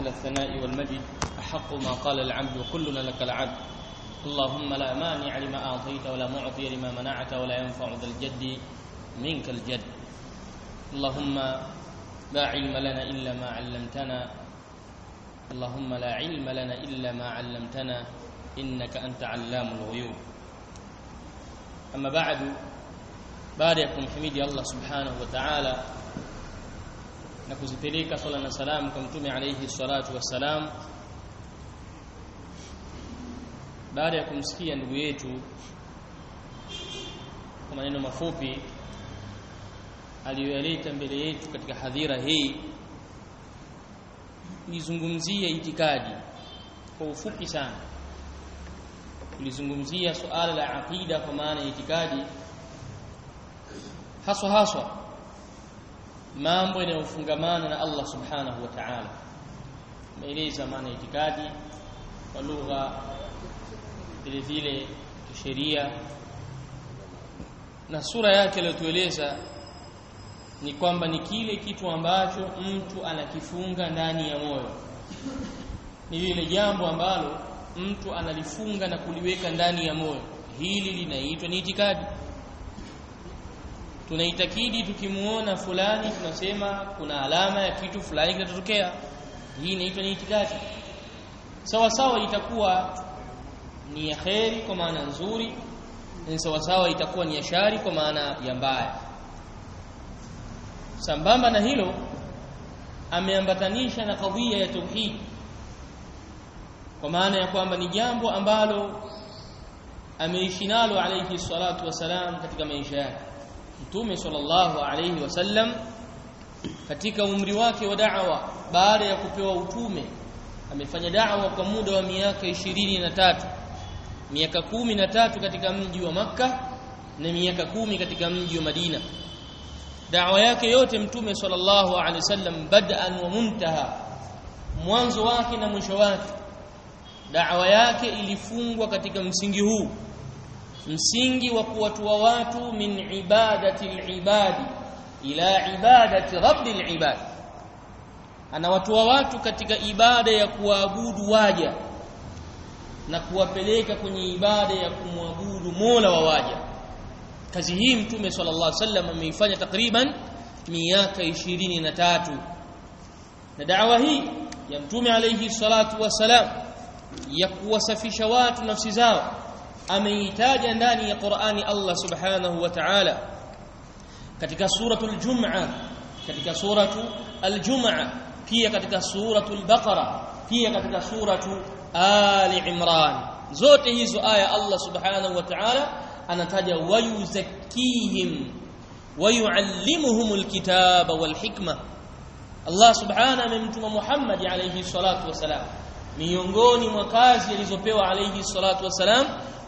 أهل الثناء والمجد أحق ما قال العبد وكلنا لك العبد اللهم لا مانع لما أعطيت ولا معطي لما منعت ولا ينفع ذا الجد منك الجد اللهم لا علم لنا إلا ما علمتنا اللهم لا علم لنا إلا ما علمتنا إنك أنت علام الغيوب أما بعد يكون حميدي الله سبحانه وتعالى na kuzipeleka swala na salamu kwa mtume alayhi salatu wassalam. Baada ya kumsikia ndugu yetu kwa maneno mafupi aliyoyaleta mbele yetu katika hadhira hii, nizungumzie itikadi kwa ufupi sana. Tulizungumzia suala la aqida kwa maana itikadi, haswa mambo yanayofungamana na Allah subhanahu wa ta'ala. Maeleza maana itikadi kwa lugha, vile kisheria, na sura yake aliyotueleza ni kwamba ni kile kitu ambacho mtu anakifunga ndani ya moyo. Ni lile jambo ambalo mtu analifunga na kuliweka ndani ya moyo. Hili linaitwa ni itikadi. Tunaitakidi tukimuona fulani tunasema kuna alama ya kitu fulani kitatokea. Hii inaitwa ni itikadi. Sawa itakuwa ni ya kheri kwa maana nzuri, na sawa itakuwa ni ya shari kwa maana ya mbaya. Sambamba na hilo ameambatanisha na kadhia ya tauhid, kwa maana ya kwamba ni jambo ambalo ameishi nalo alayhi salatu wasalam katika maisha yake. Mtume sallallahu alayhi wasallam katika umri wake wa da'wa, baada ya kupewa utume, amefanya da'wa kwa muda wa miaka 23, miaka 13 katika mji wa Makka na miaka 10 katika mji wa Madina. Da'wa yake yote Mtume sallallahu alayhi wasallam bad'an wa muntaha, mwanzo wake na mwisho wake, da'wa yake ilifungwa katika msingi huu, msingi wa kuwatoa watu min ibadati al-ibadi ila ibadati rabbil ibad. Anawatoa watu katika ibada ya kuabudu waja na kuwapeleka kwenye ibada ya kumwabudu Mola wa waja. Kazi hii Mtume sallallahu alaihi wasallam ameifanya takriban miaka 23, na da'wa hii ya Mtume alayhi salatu wasalam ya kuwasafisha watu nafsi zao ameitaja ndani ya Qur'ani Allah subhanahu wa ta'ala katika suratul Jum'ah, katika suratul Al-Jum'ah, pia katika suratul Baqara, pia katika suratul Ali Imran. Zote hizo aya Allah subhanahu wa ta'ala anataja wayuzakkihim wayuallimuhumul kitaba wal hikma. Allah subhanahu amemtuma Muhammad alayhi salatu wasalam, miongoni mwa kazi alizopewa alayhi salatu wasalam,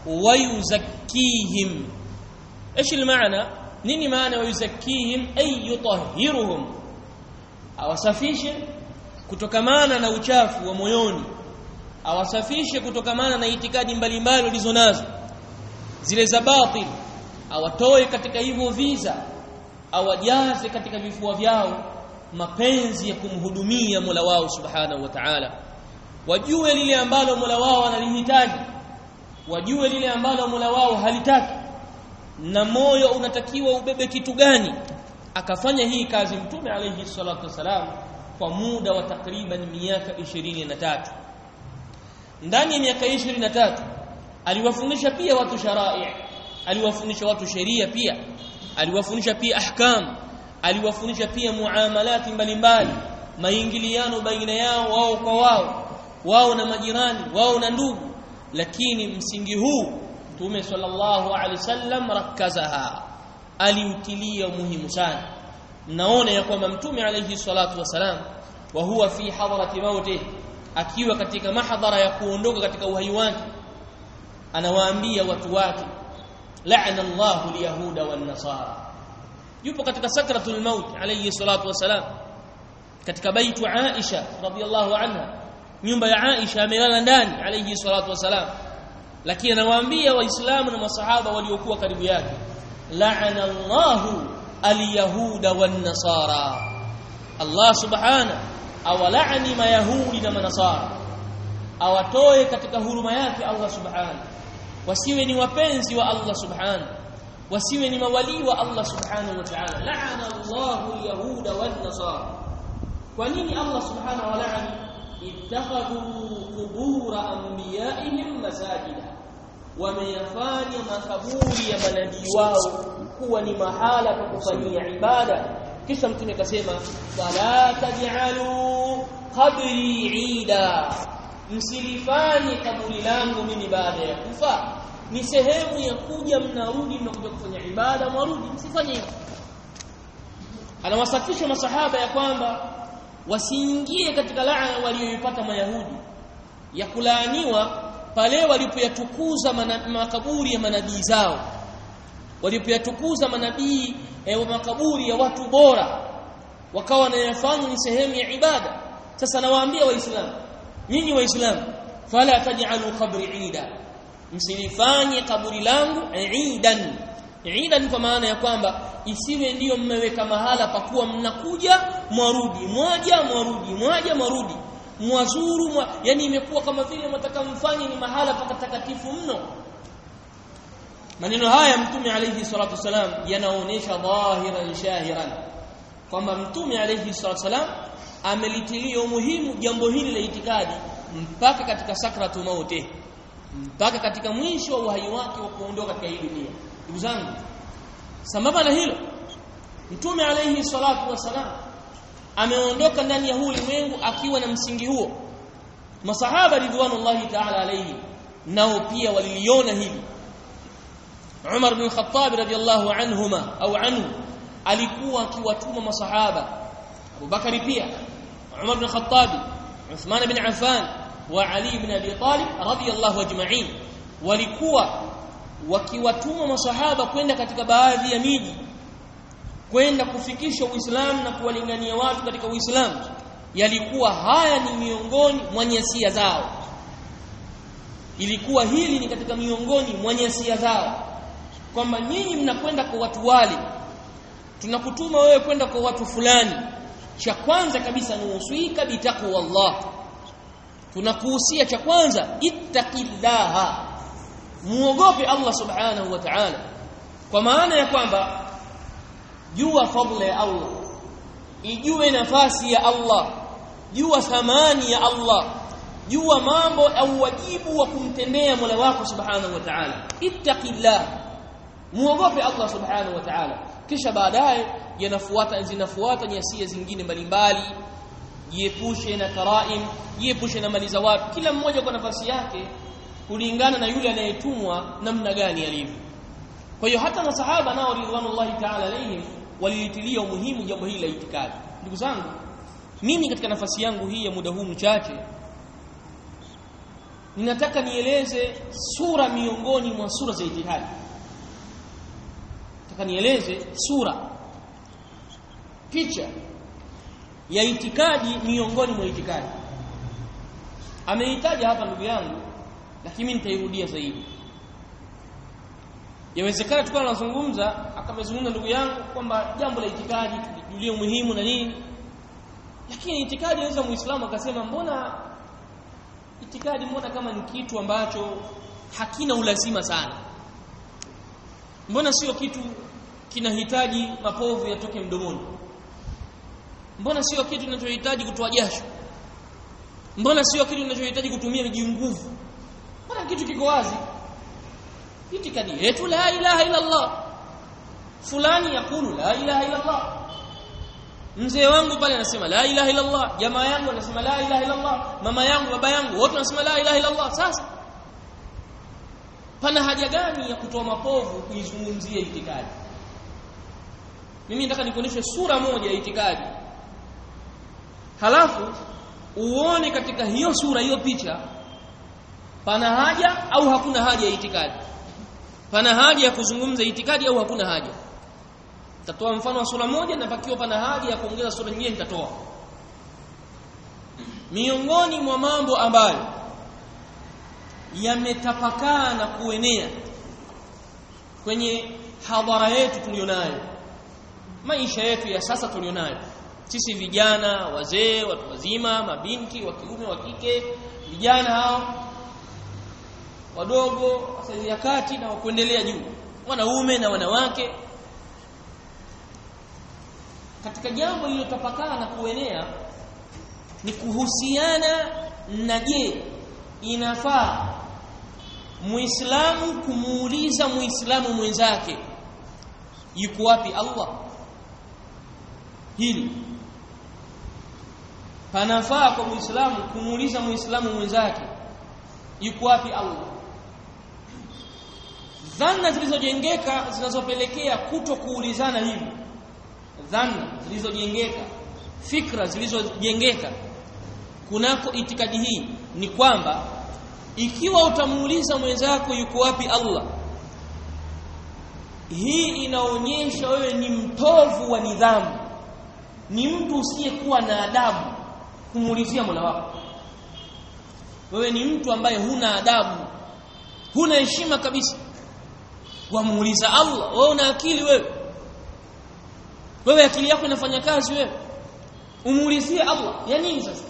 wayuzakkihim. ايش المعنى؟ nini maana wayuzakkihim? Ay yutahhiruhum, awasafishe kutokamana na uchafu wa moyoni, awasafishe kutokamana na itikadi mbalimbali walizonazo zile za batil, awatoe katika hivyo viza, awajaze katika vifua vyao mapenzi ya kumhudumia Mola wao subhanahu wa ta'ala. Wajue lile ambalo Mola wao analihitaji, wajue lile ambalo Mola wao halitaki, na moyo unatakiwa ubebe kitu gani. Akafanya hii kazi Mtume alayhi salatu wasalam kwa muda wa takriban miaka 23. Ndani ya miaka 23 aliwafundisha pia watu sharai', aliwafundisha watu sheria, pia aliwafundisha pia ahkam, aliwafundisha pia muamalati mbalimbali, maingiliano baina yao wao kwa wao, wao na majirani, wao na ndugu. Lakini msingi huu Mtume sallallahu alaihi wasallam rakazaha, aliutilia muhimu sana. Mnaona ya kwamba Mtume alayhi salatu wasalam wa huwa fi hadrati mauti, akiwa katika mahdhara ya kuondoka katika uhai wake, anawaambia watu wake la'ana Allahu al-yahuda wan-nasara. Yupo katika sakratul maut alayhi salatu wasalam katika baitu Aisha radhiyallahu anha, nyumba ya Aisha, amelala ndani alayhi salatu wasalam, lakini anawaambia waislamu na masahaba waliokuwa karibu yake, la'ana Allahu al-yahuda wan-nasara. Allah subhanahu awalaani mayahudi na manasara, awatoe katika huruma yake Allah subhanahu, wasiwe ni wapenzi wa Allah subhanahu, wasiwe ni mawali wa Allah subhanahu wa ta'ala. La'ana Allahu al-yahuda wan-nasara. Kwa nini Allah subhanahu wa ta'ala? Ittakhadhu qubur anbiya'ihim masajida, wameyafanya makaburi ya manabii wao kuwa ni mahala pa kufanyia ibada. Kisha mtume akasema fala taj'alu qabri 'ida, msilifanye kaburi langu mimi baada ya kufa ni sehemu ya kuja mnarudi mnakuja kufanya ibada, mwarudi, msifanye hivyo. Anawasafisha masahaba ya kwamba wasiingie katika laana walioipata mayahudi ya kulaaniwa pale walipoyatukuza makaburi ya manabii zao, walipoyatukuza manabii wa makaburi ya watu bora, wakawa wanayafanya ni sehemu ya ibada. Sasa nawaambia waislamu, nyinyi waislamu, fala taj'alu qabri 'ida, msilifanye kaburi langu idan. Idan kwa maana ya kwamba isiwe ndiyo mmeweka mahala pa kuwa mnakuja mwarudi, mwarudi mwazuru, yani imekuwa kama vile mtaka mfanye ni mahala patakatifu mno. Maneno haya mtume alayhi salatu wasalam yanaonesha dhahiran shahiran kwamba mtume alayhi salatu wasalam amelitilia umuhimu jambo hili la itikadi mpaka katika sakratu mauti, mpaka katika mwisho wa uhai wake wa kuondoka katika hii dunia. Ndugu zangu, sambamba na hilo, mtume alayhi salatu wasalam ameondoka ndani ya ulimwengu akiwa na msingi huo. Masahaba ridwanullahi ta'ala alayhi nao pia waliliona hili. Umar bin Khattab radiyallahu anhu alikuwa akiwatuma masahaba, Abu Bakari pia, Umar bin Khattab, Uthman bin Affan wa Ali bin Abi Talib radiyallahu ajma'in, walikuwa wakiwatuma masahaba kwenda katika baadhi ya miji kwenda kufikisha Uislamu na kuwalingania watu katika Uislamu. Yalikuwa haya ni miongoni mwa nyasia zao, ilikuwa hili ni katika miongoni mwa nyasia zao, kwamba nyinyi mnakwenda kwa watu wale, tunakutuma wewe kwenda kwa watu fulani, cha kwanza kabisa ni uswika bitaqwa Allah, tunakuhusia cha kwanza ittaqillaha, muogope Allah subhanahu wa ta'ala. Kwa maana ya kwamba jua fadhila ya Allah, ijue nafasi ya Allah, jua thamani ya Allah, jua mambo au wajibu wa kumtendea Mola wako subhanahu wa ta'ala. Ittaqillah, muogope Allah subhanahu wa ta'ala. Kisha baadaye zinafuata nyasia zingine mbalimbali, jiepushe na karaim, jiepushe na mali za watu, kila mmoja kwa nafasi yake kulingana na yule anayetumwa namna gani alivyo. Kwa hiyo hata masahaba nao ridwanullahi ta'ala alayhim walilitilia umuhimu jambo hili la itikadi. Ndugu zangu, mimi katika nafasi yangu hii ya muda huu mchache ninataka nieleze sura miongoni mwa sura za itikadi. Nataka nieleze sura, picha ya itikadi miongoni mwa itikadi. Ameitaja hapa ndugu yangu, lakini mimi nitairudia zaidi. Yawezekana tukawa tunazungumza akamezungumza ndugu yangu kwamba jambo la itikadi tulijulie muhimu na nini, lakini itikadi inaweza muislamu akasema mbona itikadi kama ni kitu ambacho hakina ulazima sana, mbona sio kitu kinahitaji mapovu yatoke mdomoni, mbona sio kitu kinachohitaji kutoa jasho, mbona sio kitu kinachohitaji kutumia miji nguvu, mbona kitu kiko wazi. Itikadi yetu la ilaha illa Allah, fulani yakulu la ilaha illa Allah, mzee wangu pale anasema la ilaha illa Allah, jamaa yangu anasema la ilaha illa Allah, mama yangu, baba yangu, wote wanasema la ilaha illa Allah. Sasa pana haja gani ya kutoa mapovu kuizungumzia itikadi? Mimi nataka nikuonyeshe sura moja ya itikadi, halafu uone katika hiyo sura, hiyo picha, pana haja au hakuna haja ya itikadi, pana haja ya kuzungumza itikadi au hakuna haja. Nitatoa mfano wa sura moja na pakiwa pana haja ya kuongeza sura nyingine nitatoa. Miongoni mwa mambo ambayo yametapakaa na kuenea kwenye hadhara yetu tulionayo, maisha yetu ya sasa tulionayo, sisi vijana, wazee, watu wazima, mabinti wa kiume wa kike, vijana hao wadogo, saizi ya kati na kuendelea juu, wanaume na wanawake, katika jambo lililotapakana na kuenea ni kuhusiana na je, inafaa Muislamu kumuuliza Muislamu mwenzake yuko wapi Allah? Hili panafaa kwa Muislamu kumuuliza Muislamu mwenzake yuko wapi Allah? Dhana zilizojengeka zinazopelekea kutokuulizana hivi, dhana zilizojengeka, fikra zilizojengeka kunako itikadi hii ni kwamba ikiwa utamuuliza mwenzako yuko wapi Allah, hii inaonyesha wewe ni mtovu wa nidhamu, ni mtu usiyekuwa na adabu kumuulizia Mola wako. Wewe ni mtu ambaye huna adabu, huna heshima kabisa, wamuuliza Allah. Wewe una akili wewe akili yako inafanya kazi, wewe umuulizie Allah ya nini sasa?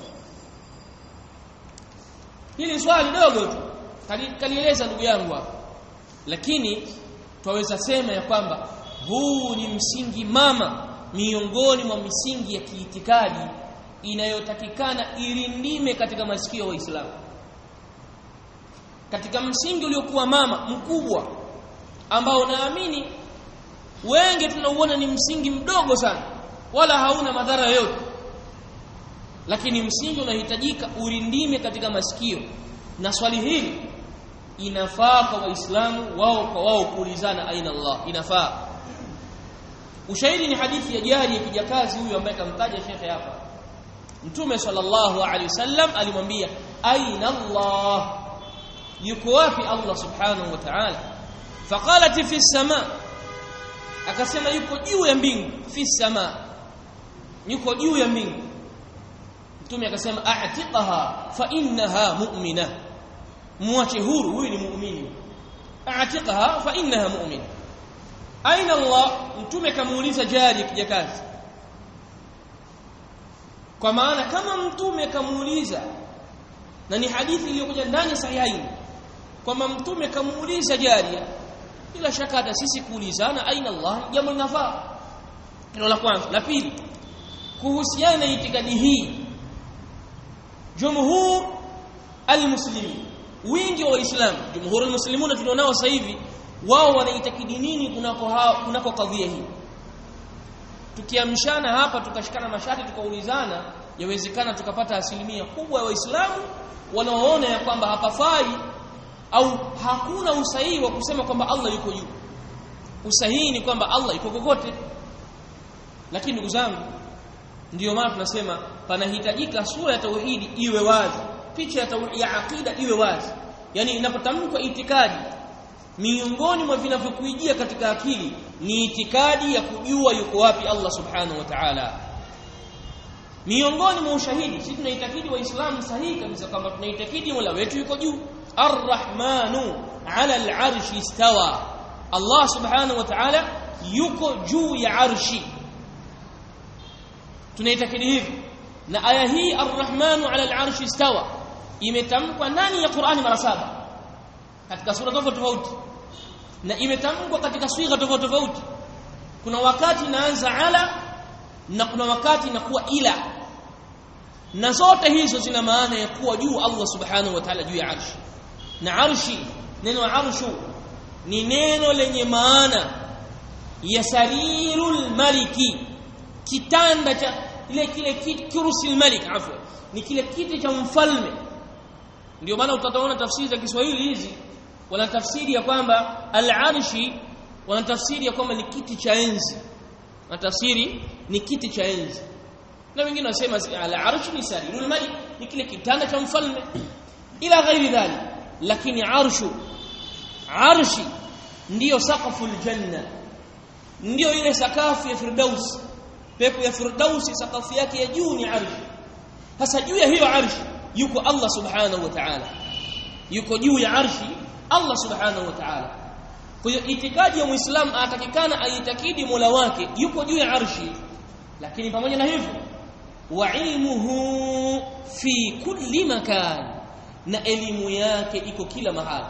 Hili swali dogo tu kalieleza ndugu yangu hapa, lakini twaweza sema ya kwamba huu ni msingi mama miongoni mwa misingi ya kiitikadi inayotakikana irindime katika masikio ya Waislamu, katika msingi uliokuwa mama mkubwa ambao naamini wengi tunauona ni msingi mdogo sana wala hauna madhara yoyote, lakini msingi unahitajika urindime katika masikio. Na swali hili inafaa kwa Waislamu wao kwa wao kuulizana aina Allah, inafaa. Ushahidi ni hadithi ya jari ya kijakazi huyu ambaye kamtaja shekhe hapa. Mtume sallallahu alaihi wasallam alimwambia aina Allah, yuko wapi Allah subhanahu wa ta'ala? Faqalat fi sama, akasema yuko juu ya mbingu. Fi sama, yuko juu ya mbingu. Mtume akasema a'tiqaha fa innaha mu'minah, muache huru, huyu ni muumini. A'tiqaha fa innaha mu'minah. Aina Allah? Mtume kamuuliza jari kijakazi, kwa maana kama mtume kamuuliza, na ni hadithi iliyokuja ndani sahihaini kwamba mtume kamuuliza jaria, bila shaka hata sisi kuulizana aina Allah jambo linafaa. Hilo la kwanza. La pili, kuhusiana na itikadi hii, jumhur almuslimin, wingi wa Waislamu, jumhur almuslimuna tulionao sasa hivi, wao wanaitakidi nini kunako kadhia hii? Tukiamshana hapa tukashikana mashati tukaulizana, yawezekana tukapata asilimia kubwa ya Waislamu wanaoona ya kwamba hapafai au hakuna usahihi wa kusema kwamba Allah yuko juu. Usahihi ni kwamba Allah yuko kokote. Lakini ndugu zangu, ndiyo maana tunasema panahitajika sura ya tauhidi iwe wazi, picha ya aqida iwe wazi. Yani inapotamkwa itikadi, miongoni mwa vinavyokuijia katika akili ni itikadi ya kujua yuko wapi Allah subhanahu wa ta'ala. Miongoni mwa ushahidi, sisi tunaitakidi Waislamu sahihi kabisa kwamba tunaitakidi Mola wetu yuko juu. Ar-Rahmanu 'ala al-'arshi istawa, Allah subhanahu wa ta'ala yuko juu ya arshi. Tunaitakidi hivi. Na aya hii Ar-Rahmanu 'ala al-'arshi istawa imetamkwa ndani ya Qur'ani mara 7 katika sura tofauti, na imetamkwa katika swigha tofauti. Kuna wakati inaanza ala na kuna wakati inakuwa ila, na zote hizo zina maana ya kuwa juu Allah subhanahu wa ta'ala juu ya arshi. Na arshi, neno arshu ni neno lenye maana ya sarirul maliki, kitanda cha kile kiti, kursil malik, afwa, ni kile kiti cha mfalme. Ndio maana utaona tafsiri za Kiswahili hizi wana tafsiri ya kwamba al-arshi, wana tafsiri ya kwamba ni kiti cha enzi, na tafsiri ni kiti cha enzi. Na wengine wasema al-arshi ni sarirul malik, ni kile kitanda cha mfalme, ila ghairi dhalik. Lakini arshi ndiyo saqaful janna, ndiyo ile sakafu ya Firdaus, pepo ya Firdaus, sakafu yake ya juu ni arshi. Sasa juu ya hiyo arshi yuko Allah subhanahu wa ta'ala, yuko juu ya arshi Allah subhanahu wa ta'ala. Kwa hiyo itikadi ya Muislamu atakikana aitakidi Mola wake yuko juu ya arshi, lakini pamoja na hivyo wa ilmuhu fi kulli makan, na elimu yake iko kila mahali.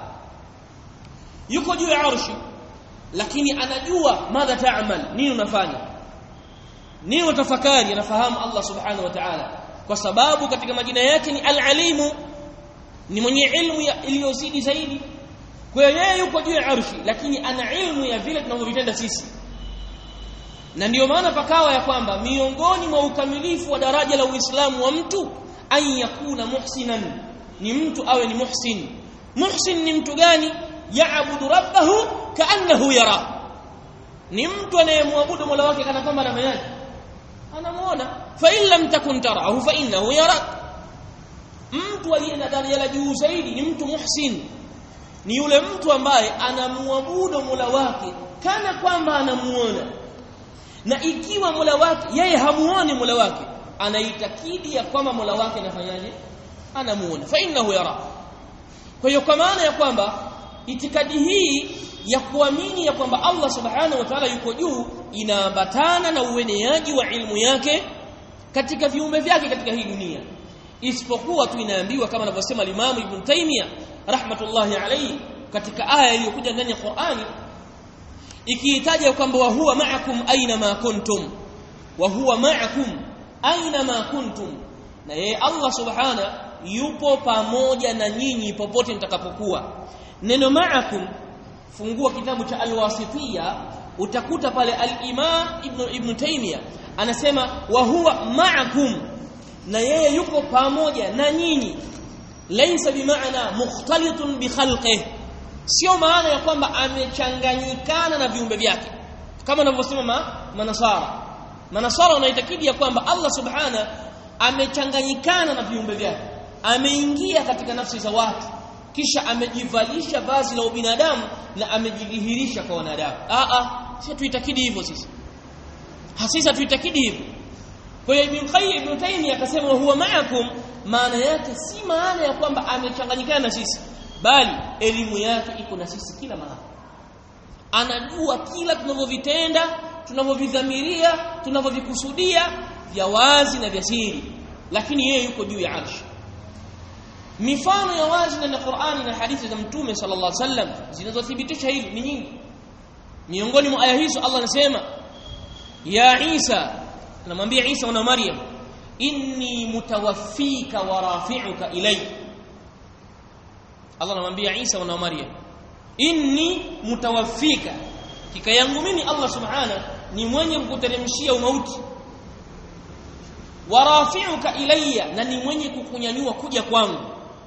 Yuko juu ya arshi lakini anajua madha ta'mal, nini unafanya, nini utafakari, anafahamu Allah subhanahu wa ta'ala, kwa sababu katika majina yake ni al-alimu, ni mwenye ilmu iliyozidi zaidi. Kwa hiyo yeye yuko juu ya arshi lakini ana ilmu ya vile tunavyovitenda sisi. Na ndiyo maana pakawa ya kwamba miongoni mwa ukamilifu wa daraja la Uislamu wa mtu an yakuna muhsinan, ni mtu awe ni muhsin. Muhsin ni mtu gani? Ya'budu rabbahu ka'annahu yara, ni mtu anayemwabudu Mola wake kana kwamba anafanyaje, anamuona. Fa in lam takun tarahu fa innahu yarak. Mtu aliye na daraja la juu zaidi ni mtu muhsin, ni yule mtu ambaye anamwabudu Mola wake kana kwamba anamuona, na ikiwa Mola wake yeye hamuoni Mola wake, anaitakidi ya kwamba Mola wake anafanyaje, anamuona. Fa innahu yara. Kwa hiyo kwa maana ya kwamba itikadi hii ya kuamini ya kwamba Allah subhanahu wa ta'ala yuko juu inaambatana na ueneaji wa ilmu yake katika viumbe vyake katika hii dunia, isipokuwa tu inaambiwa kama anavyosema Imam Ibn Taymiyyah rahmatullahi alayhi katika aya iliyokuja ndani ya Qur'ani ikiitaja kwamba wa huwa ma'akum aina ma kuntum, wa huwa ma'akum aina ma kuntum, na yeye Allah subhanahu yupo pamoja na nyinyi popote mtakapokuwa. Neno ma'akum, fungua kitabu cha Al-Wasitiyya utakuta pale al-Imam Ibn Taymiyyah anasema wa huwa ma'akum, na yeye yuko pamoja na nyinyi. Laysa bimaana mukhtalitun bi khalqihi, sio maana ya kwamba amechanganyikana na viumbe vyake kama wanavyosema manasara wanaitakidi ya kwamba Allah subhanahu amechanganyikana na viumbe vyake, ameingia katika nafsi za watu kisha amejivalisha vazi la ubinadamu na amejidhihirisha kwa wanadamu. Sisi tuitakidi hivyo sisi. Sisi tuitakidi hivyo. Kwa hiyo Ibn Taymiyyah akasema huwa ma'akum, maana yake si maana ya kwamba amechanganyikana na sisi, bali elimu yake iko na sisi kila mahali. Anajua kila tunavyovitenda, tunavyovidhamiria, tunavyovikusudia, vya wazi na vya siri, lakini yeye yuko juu ya arshi. Mifano ya wazi ndani ya Qur'ani na hadithi za Mtume sallallahu alaihi wasallam zinazothibitisha hili ni nyingi. Miongoni mwa aya hizo Allah anasema ya Isa, anamwambia Isa na Maryam, inni mutawaffika wa rafi'uka ilayya. Allah anamwambia Isa na Maryam, inni mutawaffika, hakika yangu mimi Allah subhanahu ni mwenye kukuteremshia umauti, wa rafi'uka ilayya, na ni mwenye kukunyanyua kuja kwangu.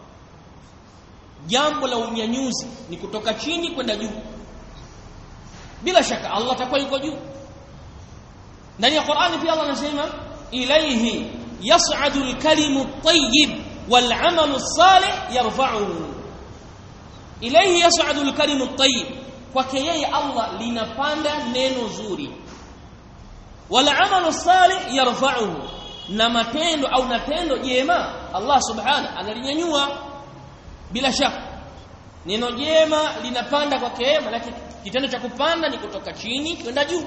Jambo la unyanyuzi ni kutoka chini kwenda juu. Bila shaka Allah atakuwa yuko juu. Ndani ya Qur'ani pia Allah anasema ilayhi yas'adu al-kalimu at-tayyib wal 'amalu as-salih yarfa'uhu. Ilayhi yas'adu al-kalimu at-tayyib, kwake yeye Allah linapanda neno zuri, wal 'amalu as-salih yarfa'uhu, na matendo au natendo jema Allah subhanahu analinyanyua. Bila shaka neno jema linapanda kwake yeye, lakini kitendo cha kupanda ni kutoka chini kwenda juu.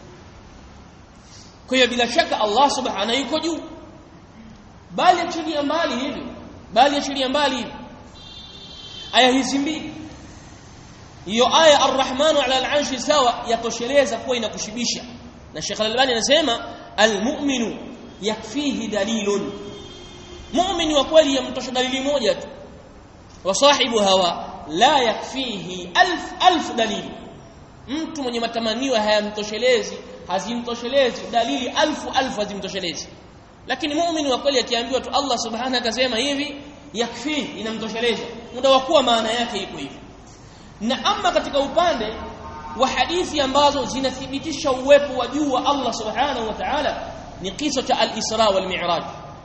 Kwa hiyo bila shaka Allah subhanahu yuko juu, bali achilia mbali hivi aya hizi mbili. Hiyo aya Ar-Rahmanu 'ala al-'arshi sawa yatosheleza kuwa inakushibisha, na Sheikh Al-Albani anasema al-mu'minu yakfihi dalilun, mu'min wa kweli yamtosha dalili moja tu, wa sahibu hawa la yakfihi alf dalil. Mtu mwenye matamanio hayamtoshelezi, hazimtoshelezi dalili alfu hazimtoshelezi, lakini muumini wa kweli akiambiwa tu Allah subhanahu akasema hivi yakfi, inamtosheleza muda wa kuwa maana yake iko hivi. Na ama katika upande wa hadithi ambazo zinathibitisha uwepo wa juu wa Allah subhanahu wa ta'ala ni kisa cha al-Isra wal Mi'raj.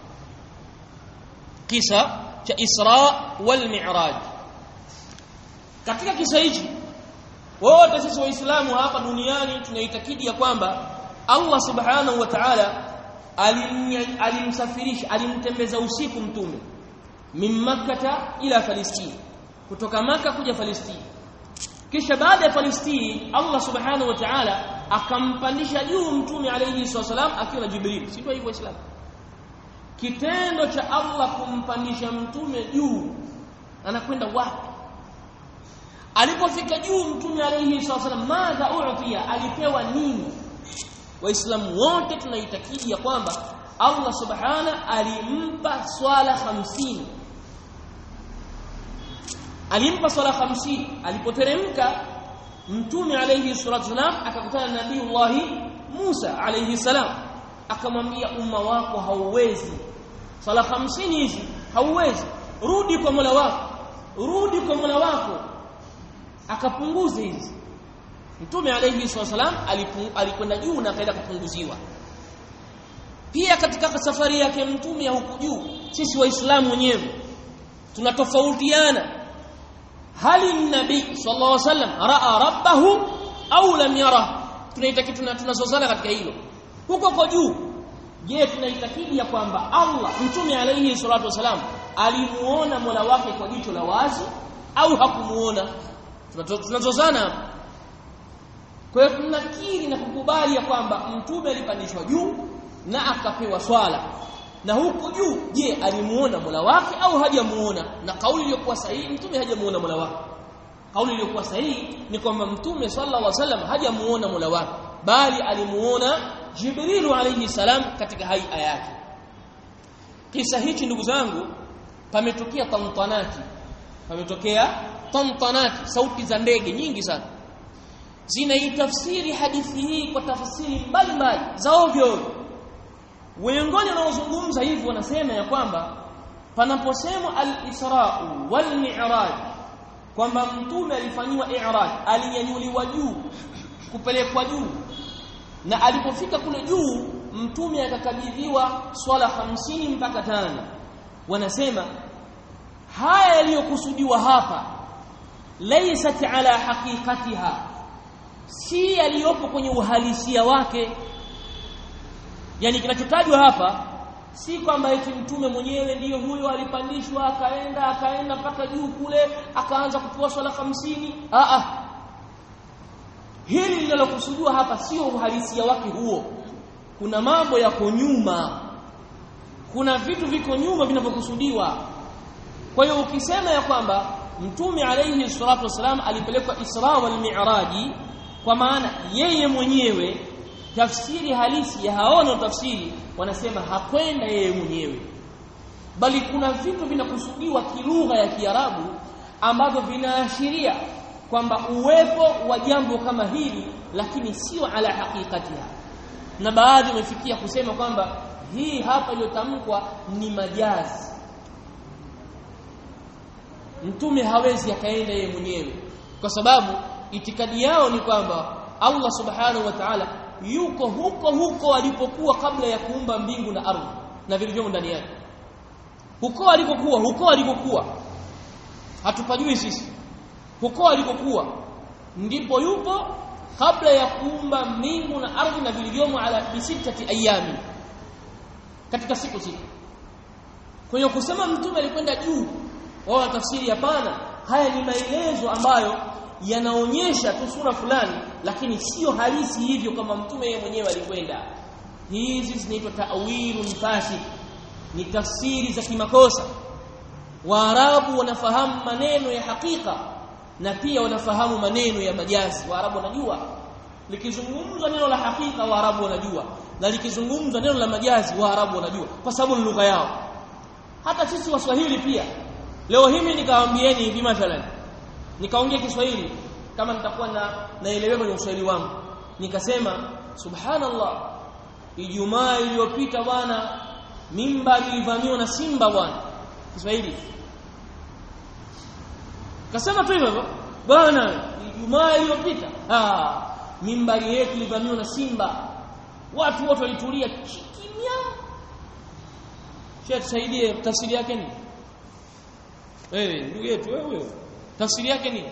Kisa cha Isra wal Mi'raj. Katika kisa hichi wote sisi waislamu hapa duniani tunaitakidi ya kwamba Allah subhanahu wa ta'ala alimsafirisha, alimtembeza usiku mtume min Makkah ila Palestina, kutoka Makkah kuja Palestina. Kisha baada ya Palestina Allah subhanahu wa ta'ala akampandisha juu mtume alayhi wasallam akiwa na Jibril. Sio hivyo Waislamu? kitendo cha Allah kumpandisha mtume juu, anakwenda wapi? Alipofika juu mtume alayhi wasallam, madha u'tiya, alipewa nini? Waislamu wote tunaitakidi ya kwamba Allah subhana alimpa swala 50. Alimpa swala 50. Alipoteremka mtume alayhi salatu wasallam akakutana na Nabiiullah Musa alayhi salam, akamwambia umma wako hauwezi swala 50 hizi, hauwezi, rudi kwa Mola wako, rudi kwa Mola wako, akapunguza hizi. Mtume alayhi wasallam alikwenda juu na akaenda kupunguziwa. Pia katika safari yake mtume ya huku juu, sisi waislamu wenyewe tunatofautiana, hali nabii sallallahu alayhi wasallam raa rabbahu au lam yara. Tunazozana katika hilo. Huko kwa juu, je, tunaitakidi ya kwamba Allah mtume alayhi salatu wasallam alimuona Mola wake kwa jicho la wazi au hakumuona? Tunazozana. Kwa hiyo tunakiri na kukubali ya kwamba mtume alipandishwa juu na akapewa swala, na huko juu, je, alimuona Mola wake au hajamuona? Na kauli iliyokuwa sahihi, mtume hajamuona Mola wake. Kauli iliyokuwa sahihi ni kwamba mtume sallallahu alaihi wasallam hajamuona Mola wake, bali alimuona Jibril alayhi salam katika haia yake. Kisa hichi ndugu zangu, pametokea tantanati, sauti za ndege nyingi sana zinaitafsiri hadithi hii kwa tafsiri mbalimbali za ovyo. Wengine wanaozungumza hivi wanasema ya kwamba panaposemwa al-Isra wal Mi'raj, kwamba mtume alifanywa i'raj, alinyanyuliwa juu, kupelekwa juu, na alipofika kule juu mtume akakabidhiwa swala 50 mpaka 5. Wanasema haya yaliyokusudiwa hapa laysat ala haqiqatiha, si yaliyopo kwenye uhalisia wake. Yani kinachotajwa hapa si kwamba eti mtume mwenyewe ndiyo huyo alipandishwa akaenda mpaka juu kule akaanza kutoa swala 50. Hili linalokusudiwa hapa sio uhalisia wake huo. Kuna mambo yako nyuma, kuna vitu viko nyuma vinavyokusudiwa. Kwa hiyo ukisema ya kwamba mtume alayhi salatu wasalam alipelekwa Isra wal Mi'raji, kwa maana yeye mwenyewe, tafsiri halisi ya haona tafsiri wanasema hakwenda yeye mwenyewe, bali kuna vitu vinakusudiwa kilugha ya Kiarabu ambavyo vinaashiria kwamba uwepo wa jambo kama hili, lakini sio ala hakikatiha. Na baadhi wamefikia kusema kwamba hii hapa iliyotamkwa ni majazi, mtume hawezi akaenda yeye mwenyewe, kwa sababu itikadi yao ni kwamba Allah subhanahu wa ta'ala yuko huko alipokuwa kabla ya kuumba mbingu na ardhi na vilivyomo ndani yake. Huko alikokuwa hatupajui sisi. Huko alikokuwa ndipo yupo kabla ya kuumba mbingu na ardhi na vilivyomo ala bisitati ayami, katika siku sita. Kwa hiyo kusema mtume alikwenda juu, wao tafsiri hapana, haya ni maelezo ambayo yanaonyesha tu sura fulani, lakini sio halisi hivyo kama mtume yeye mwenyewe alikwenda. Hizi zinaitwa ta'wilun fasid, ni tafsiri za kimakosa. Waarabu wanafahamu maneno ya hakika na pia wanafahamu maneno ya majazi. Waarabu wanajua likizungumzwa neno la hakika, Waarabu wanajua, na likizungumzwa neno la majazi, Waarabu wanajua, kwa sababu ni lugha yao. Hata sisi Waswahili pia, leo hivi nikawaambieni hivi mathalan, nikaongea Kiswahili kama nitakuwa naelewa kwenye Kiswahili wangu, nikasema subhanallah, Ijumaa iliyopita bwana mimba ilivamiwa na simba bwana, Kiswahili kasema tu hivyo bwana, Ijumaa iliyopita mimba yetu ilivamiwa na simba, watu wote walitulia kimya. Sheikh tusaidie, tafsiri yake ni ndugu yetu wewe, tafsiri yake ni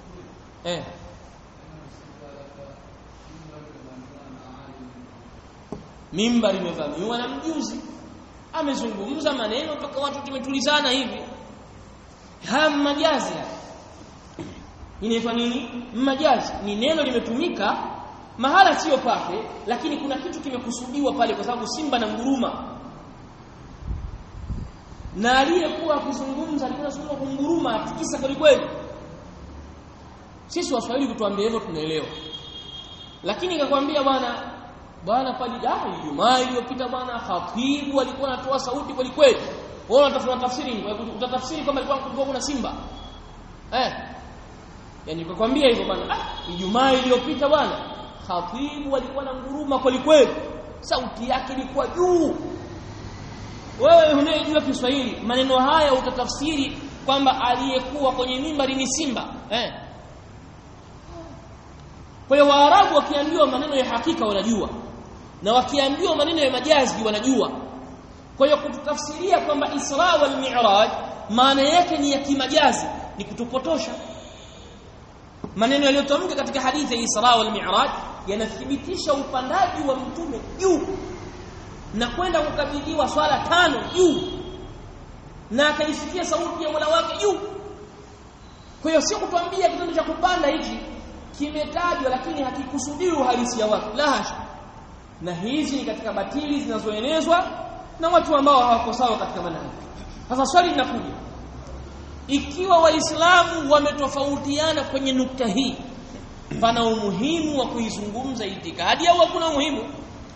mimba imevamiwa na mjuzi, amezungumza maneno toka watu tumetulizana hivi. Majazi inaitwa nini? Majazi ni neno limetumika mahala sio pake, lakini kuna kitu kimekusudiwa pale, kwa sababu simba na nguruma. na aliyekuwa akizungumza alikuwa anazungumza kunguruma tikisa kweli kweli. Sisi Waswahili kutuambia hivyo tunaelewa, lakini nikakwambia bwana pale Ijumaa iliyopita bwana khatibu alikuwa anatoa sauti kweli kweli, wewe unatafuta tafsiri, utatafsiri kama alikuwa kuna simba yani nikakwambia hivyo bwana Ijumaa iliyopita bwana khatibu alikuwa na nguruma kweli kweli, sauti yake ilikuwa juu. Wewe unayejua Kiswahili maneno haya utatafsiri kwamba aliyekuwa kwenye mimbari ni simba Kwa hiyo Waarabu wakiambiwa maneno ya hakika wanajua, na wakiambiwa maneno ya majazi wanajua. Kwa hiyo kutafsiria kwamba Isra wal Mi'raj maana yake ni ya kimajazi ni kutupotosha. Maneno yaliyotamka katika hadithi ya Isra wal Mi'raj yanathibitisha upandaji wa mtume juu na kwenda kukabidhiwa swala 5 juu, na akaisikia sauti ya Mola wake juu. Kwa hiyo sio kutuambia kitendo cha kupanda hichi kimetajwa lakini hakikusudii uhalisia wake, la hasha. Na hizi ni katika batili zinazoenezwa na watu ambao hawako sawa katika manhaji. Sasa swali linakuja, ikiwa waislamu wametofautiana kwenye nukta hii, pana umuhimu wa kuizungumza itikadi au hakuna umuhimu?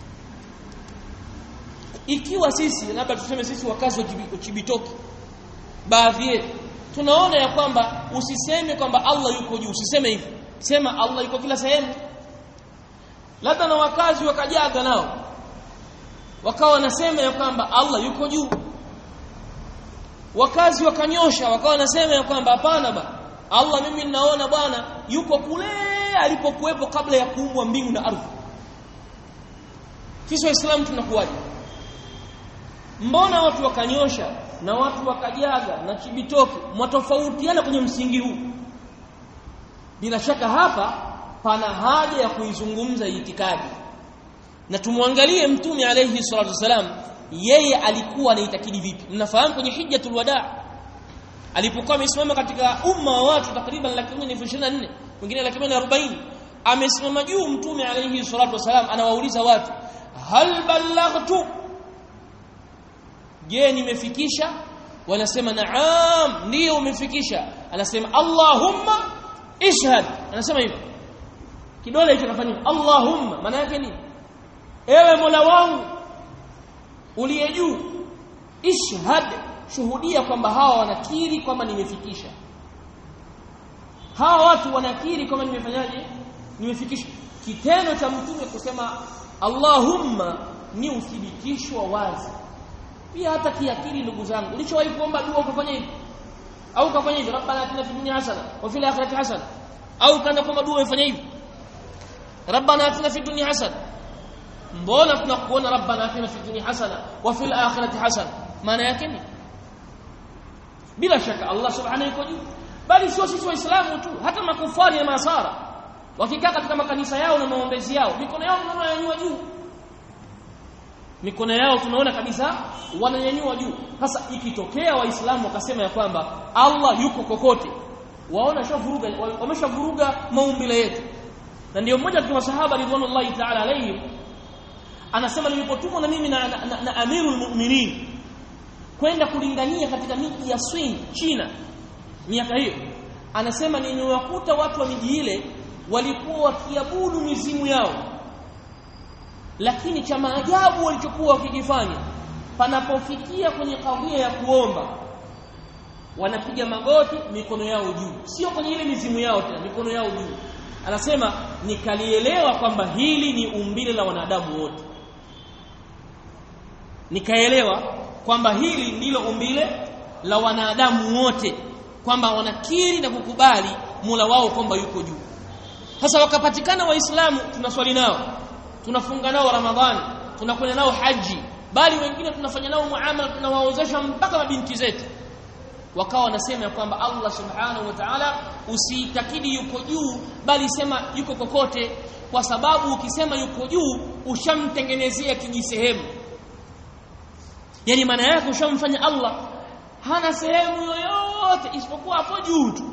Ikiwa sisi labda tuseme sisi wakazi wa Chibitoki, baadhi yetu tunaona ya kwamba usiseme kwamba Allah yuko juu, usiseme hivyo, sema Allah yuko kila sehemu. Labda na wakazi wakajaga nao wakawa wanasema ya kwamba Allah yuko juu, wakazi wakanyosha wakawa wanasema ya kwamba hapana bwana, Allah mimi ninaona bwana yuko kule alipokuwepo kabla ya kuumbwa mbingu na ardhi. Sisi Waislamu tunakuwaje? Mbona watu wakanyosha na watu wakajaga na Chibitoki mtofautiana kwenye msingi huu? Bila shaka hapa pana haja ya kuizungumza itikadi, na tumwangalie Mtume alayhi salatu wasalam, yeye alikuwa anaitakidi vipi? Mnafahamu kwenye hijjatul wadaa alipokuwa amesimama katika umma wa watu takriban 124,000 wengine 140,000, amesimama juu Mtume alayhi salatu wasalam anawauliza watu, hal ballaghtu, je nimefikisha? Wanasema naam, ndio umefikisha. Anasema Allahumma ishhad, anasema hivyo, kidole hicho kafanya Allahumma, maana yake ni ewe Mola wangu uliye juu, ishhad, shuhudia kwamba hawa wanakiri kwamba nimefikisha. Hawa watu wanakiri kwamba nimefanyaje? Nimefikisha. Kitendo cha Mtume kusema Allahumma ni uthibitisho wazi. Pia hata kiakili, ndugu zangu, ulichowahi kuomba dua ukafanya hivi au ukafanya hivi, rabbana atina fid dunya hasana wa fil akhirati hasana, au kana kuomba dua ufanye hivi, rabbana atina fid dunya hasana? Mbona tunakuona rabbana atina fid dunya hasana wa fil akhirati hasana? Maana yake ni bila shaka Allah subhanahu yuko juu. Bali sio sisi Waislamu tu, hata makufari na masara wakikaa katika makanisa yao na maombezi yao, mikono yao tunaona yanyua juu, mikono yao tunaona kabisa wananyanyua juu. Sasa ikitokea Waislamu wakasema ya kwamba Allah yuko kokote, waona shavuruga, wameshavuruga maumbile yetu. Na ndio mmoja wa masahaba ridwanullahi ta'ala alayhim anasema, nilipotumwa na mimi na Amirul Mu'minin kwenda kulingania katika miji ya Swing China miaka hiyo, anasema niliwakuta watu wa miji ile walikuwa wakiabudu mizimu yao, lakini cha maajabu walichokuwa wakikifanya, panapofikia kwenye kadhia ya kuomba, wanapiga magoti, mikono yao juu, sio kwenye ile mizimu yao tena, mikono yao juu. Anasema nikalielewa kwamba hili ni umbile la wanadamu wote, nikaelewa kwamba hili ndilo umbile la wanadamu wote, kwamba wanakiri na kukubali Mola wao kwamba yuko juu. Sasa wakapatikana Waislamu tunaswali nao, tunafunga nao Ramadhani, tunakwenda nao haji, bali wengine tunafanya nao muamala, tunawaozesha mpaka mabinti zetu. Wakawa wanasema ya kwamba Allah subhanahu wa ta'ala usiitakidi yuko juu, bali sema yuko kokote, kwa sababu ukisema yuko juu ushamtengenezea kijisehemu. Yani maana yake ushamfanya Allah hana sehemu yoyote isipokuwa hapo juu tu,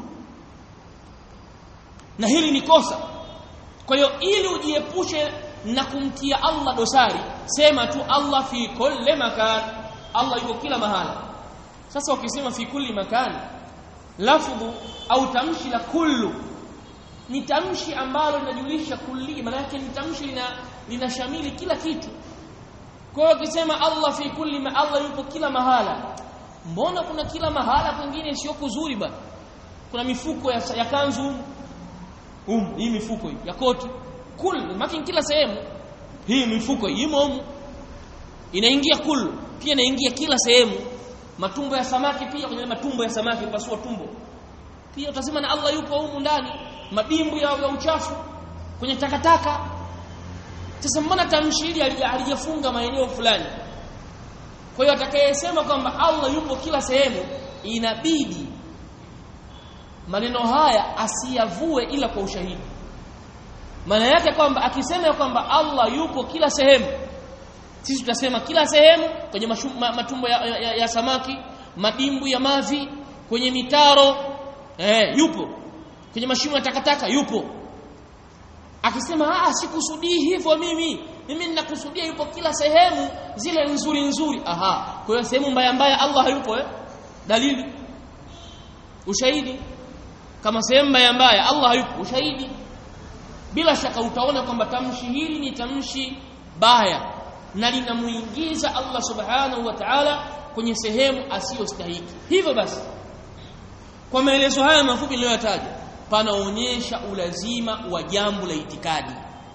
na hili ni kosa. Kwa hiyo ili ujiepushe na kumtia Allah dosari, sema tu Allah fi kulli makan, Allah yuko kila mahala. Sasa ukisema fi kulli makani, lafdhu au tamshi la kullu ni tamshi ambalo linajulisha kulli, maana yake ni tamshi linashamili kila kitu. Kwa hiyo ukisema Allah fi kulli ma, Allah yupo kila mahala, mbona kuna kila mahala kwingine sio kuzuri bwana? Kuna mifuko ya kanzu hii mifuko hii ya koti kul, maana kila sehemu hii mifuko imo inaingia kul, pia inaingia kila sehemu. Matumbo ya samaki pia, kwenye matumbo ya samaki pasua tumbo pia utasema na Allah yupo humu ndani. Madimbu ya uchafu kwenye takataka. Sasa mbona tamshi hili halijafunga maeneo fulani? Kwa hiyo atakayesema kwamba Allah yupo kila sehemu, inabidi maneno haya asiyavue ila kwa ushahidi. Maana yake kwamba akisema kwamba Allah yupo kila sehemu, sisi tutasema kila sehemu, kwenye matumbo ya samaki, madimbu ya mavi, kwenye mitaro yupo, kwenye mashimo ya takataka yupo. Akisema sikusudii hivyo, mimi ninakusudia yupo kila sehemu zile nzuri nzuri. Kwa hiyo sehemu mbaya mbaya Allah hayupo. Dalili, ushahidi. Kama sehemu mbaya mbaya Allah hayupo, ushahidi. Bila shaka utaona kwamba tamshi hili ni tamshi baya na linamuingiza Allah subhanahu wa ta'ala kwenye sehemu asiyostahili. Hivyo basi, kwa maelezo haya mafupi niliyoyataja, panaonyesha ulazima wa jambo la itikadi.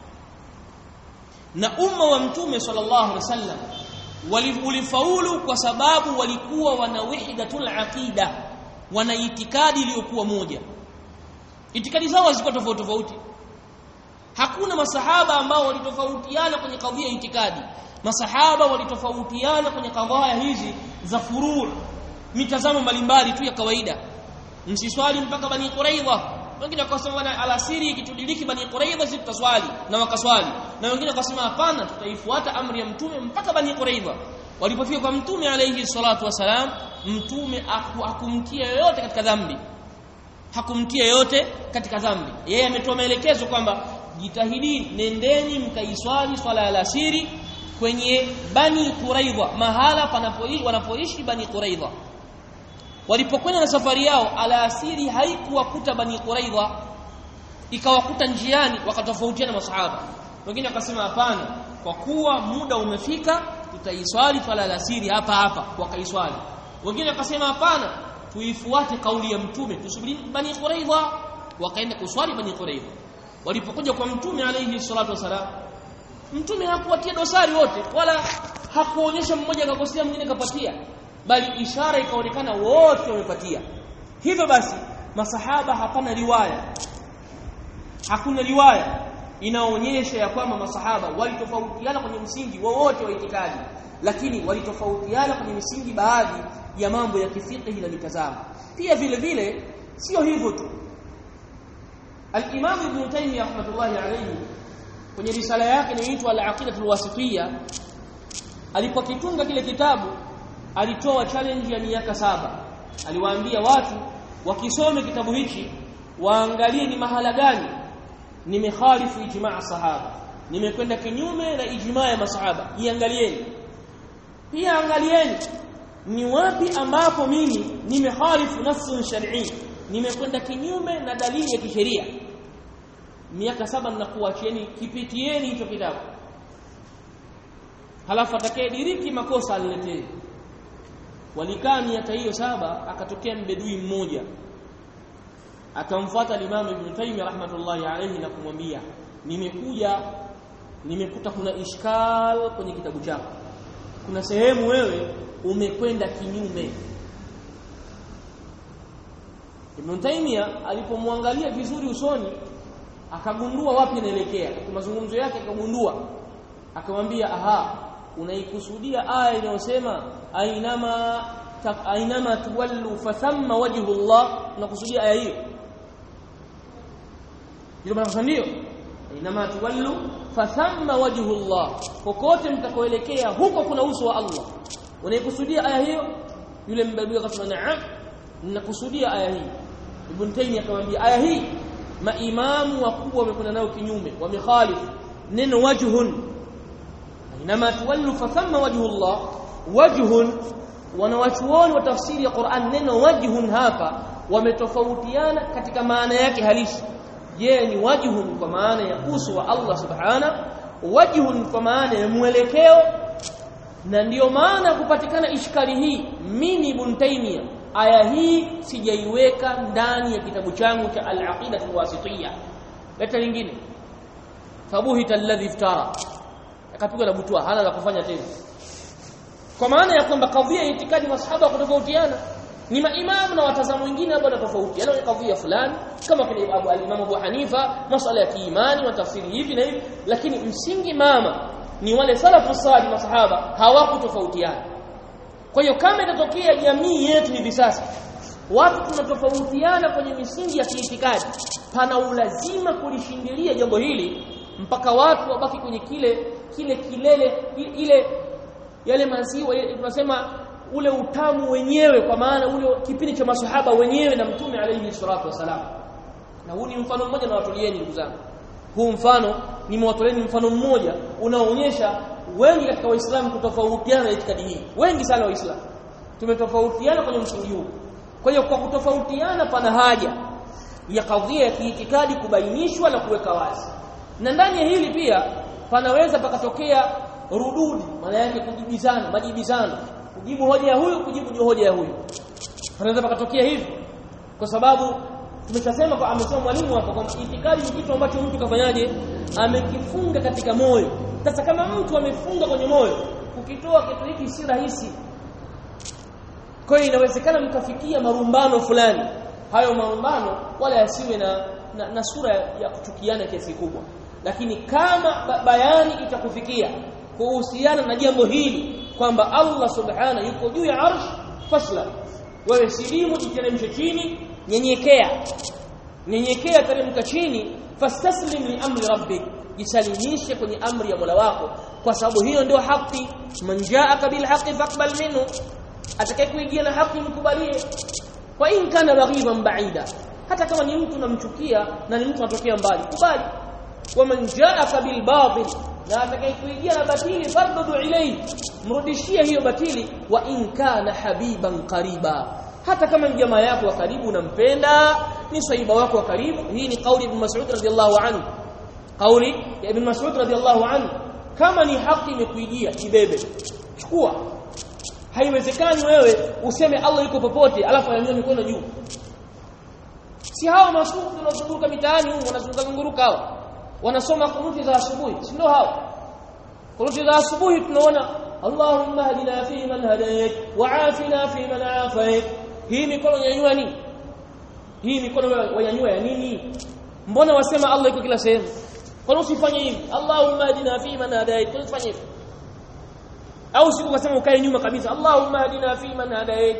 Na umma wa Mtume sallallahu alaihi wasallam ulifaulu kwa sababu walikuwa wana wahdatul aqida, wana itikadi iliyokuwa moja. Itikadi zao hazikuwa tofauti tofauti. Hakuna masahaba ambao walitofautiana kwenye kadhia ya itikadi. Masahaba walitofautiana kwenye kadhia hizi za furu', mitazamo mbalimbali tu ya kawaida. Msiswali mpaka Bani Quraidha. Wengine wakasema na alasiri ikitudiliki Bani Quraidha sisi tutaswali, na wakaswali. Na wengine wakasema hapana, tutaifuata amri ya Mtume mpaka Bani Quraidha. Walipofika kwa Mtume alayhi salatu wasalam, Mtume hakumtia yoyote katika dhambi. Hakumtia yoyote katika dhambi. Yeye ametoa maelekezo kwamba jitahidi, nendeni mkaiswali swala ya alasiri kwenye Bani Quraidha, mahala wanapoishi Bani Quraidha. Walipokwenda na safari yao, alasiri haikuwakuta Bani Quraidha, ikawakuta njiani. Wakatofautiana masahaba. Wengine wakasema hapana, kwa kuwa muda umefika tutaiswali swala alasiri hapa hapa, wakaiswali. Wengine wakasema hapana, tuifuate kauli ya Mtume, tusubiri Bani Quraidha, wakaenda kuswali Bani Quraidha. Walipokuja kwa Mtume alayhi salatu wasalam, Mtume hakuwatia dosari wote, wala hakuonyesha mmoja akakosea mwingine kapatia, bali ishara ikaonekana wote wamepatia. Hivyo basi masahaba, hakuna riwaya inaonyesha ya kwamba masahaba walitofautiana kwenye msingi wowote wa itikadi, lakini walitofautiana kwenye misingi baadhi ya mambo ya kifiqhi na mitazamo. Pia vile vile sio hivyo tu. Al-Imam Ibn Taymiyyah rahmatullahi alayhi kwenye risala yake inaitwa Al-Aqidatul Wasitiyya, alipokitunga kile kitabu alitoa challenge ya miaka 7. Aliwaambia watu wakisome kitabu hichi waangalie ni mahala gani nimekhalifu ijma' sahaba, nimekwenda kinyume na ijma' ya masahaba. Iangalieni. Pia angalieni ni wapi ambapo mimi nimekhalifu nafsun shar'i, nimekwenda kinyume na dalili ya kisheria. Miaka 7 ninakuachieni, kipitieni hicho kitabu. Halafu atakayediriki makosa aliletee. Walikaa miaka hiyo 7, akatokea mbedui mmoja. Akamfuata Imam Ibn Taymiyyah rahmatullahi alayhi na kumwambia, nimekuta kuna ishkal kwenye kitabu chako. Kuna sehemu wewe umekwenda kinyume. Ibn Taymiyyah alipomwangalia vizuri usoni, akagundua wapi anaelekea. Kwa mazungumzo yake akagundua, akamwambia unaikusudia aya inayosema ainama tuwallu fathamma wajhu Allah, unakusudia aya hiyo? Ndio maana ndio ainama tuwallu fathamma wajhu Allah, kokote mtakoelekea huko kuna uso wa Allah. Unaikusudia aya hiyo? Yule mbadui akasema na'am, ninakusudia aya hii. Ibn Taymiyyah akamwambia aya hii maimamu wakubwa wamekwenda nayo kinyume, wamekhalifu neno wajhun. Inama tuwallu fathamma wajhu Allah, wajhun wanawachuoni wa tafsiri ya Qur'an neno wajhun hapa wametofautiana katika maana yake halisi. Je, ni wajhun kwa maana ya uso wa Allah subhana, wajhun kwa maana ya mwelekeo? Na ndiyo maana kupatikana ishkali hii. Mimi Ibn Taymiyyah aya hii sijaiweka ndani ya kitabu changu cha al-Aqida al-Wasitiyya. Leta lingine, fabuhita alladhi iftara, akapigwa na butwa, hana la kufanya tena. Kwa maana ya kwamba kadhia ya itikadi masahaba kutofautiana, ni maimamu na watazamu wengine ambao wanatofautiana ni kadhia fulani, kama vile al-Imam Abu Hanifa masala ya imani wa tafsiri hivi na hivi, lakini msingi mama ni wale salafu salih masahaba hawakutofautiana. Kwa hiyo kama itatokea jamii yetu hivi sasa watu tunatofautiana kwenye misingi ya kiitikadi, pana ulazima kulishindilia jambo hili mpaka watu wabaki kwenye kilele ile yale maziwa tunasema ule utamu wenyewe, kwa maana ule kipindi cha maswahaba wenyewe na mtume alayhi salatu wasalam. Na huu ni mfano mmoja na watulieni ndugu zangu. Huu mfano nimewatoleni mfano mmoja unaoonyesha wengi katika Waislamu kutofautiana na itikadi hii. Wengi sana Waislamu tumetofautiana kwenye msingi huu. Kwa hiyo kwa kutofautiana pana haja ya kadhia ya kiitikadi kubainishwa na kuweka wazi. Na ndani ya hili pia panaweza pakatokea rududi, maana yake kujibizana, majibizano, kujibu hoja ya huyu, kujibu hoja ya huyu. Panaweza pakatokea hivi kwa sababu tumeshasema kwa amesema mwalimu hapa kwamba itikadi ni kitu ambacho mtu kafanyaje, amekifunga katika moyo. Sasa kama mtu amefunga kwenye moyo, ukitoa kitu hiki si rahisi. Kwa hiyo inawezekana mkafikia marumbano fulani. Hayo marumbano wala yasiwe na sura ya kuchukiana kiasi kubwa, lakini kama bayani itakufikia kuhusiana na jambo hili kwamba Allah subhanahu yuko juu ya arsh, fasla wewe silimu, jiteremshe chini, nyenyekea teremka chini, fastaslim li amri rabbik, jisalimishe kwenye amri ya Mola wako, kwa sababu hiyo ndio haki. Man jaaka bil haqqi faqbal minhu, atakayekuijia na haki mkubalie. Wa in kana baghiban ba'ida, hata kama ni mtu namchukia na ni mtu anatokea mbali, kubali. Wa man jaaka bil batil, na atakayekuijia na batili fardudu ilayhi, mrudishie hiyo batili. Wa in kana habiban qariba, hata kama ni jamaa yako wa karibu unampenda, ni sahiba wako wa karibu. Hii ni kauli ibn Mas'ud radhiyallahu anhu, kauli ya ibn Mas'ud radhiyallahu anhu. Kama ni haki imekuijia, ibebe, chukua. Haiwezekani wewe useme Allah yuko popote alafu anyanyue mikono juu. Si hao masufu tunazunguka mitaani huko, wanazunguka hao wanasoma kunuti za asubuhi, si ndio hao kunuti za asubuhi? Tunaona Allahumma hadina fi man hadayt wa afina fi man afayt. Hii mikono yanyanyua nini? Hii mikono wanyanyua ya nini? Mbona wasema Allah yuko kila sehemu? Kwa nini usifanye hivi? Allahumma hadina fi man hadayt, kwa nini usifanye hivi? Au siku ukasema ukae nyuma kabisa, Allahumma hadina fi man hadayt.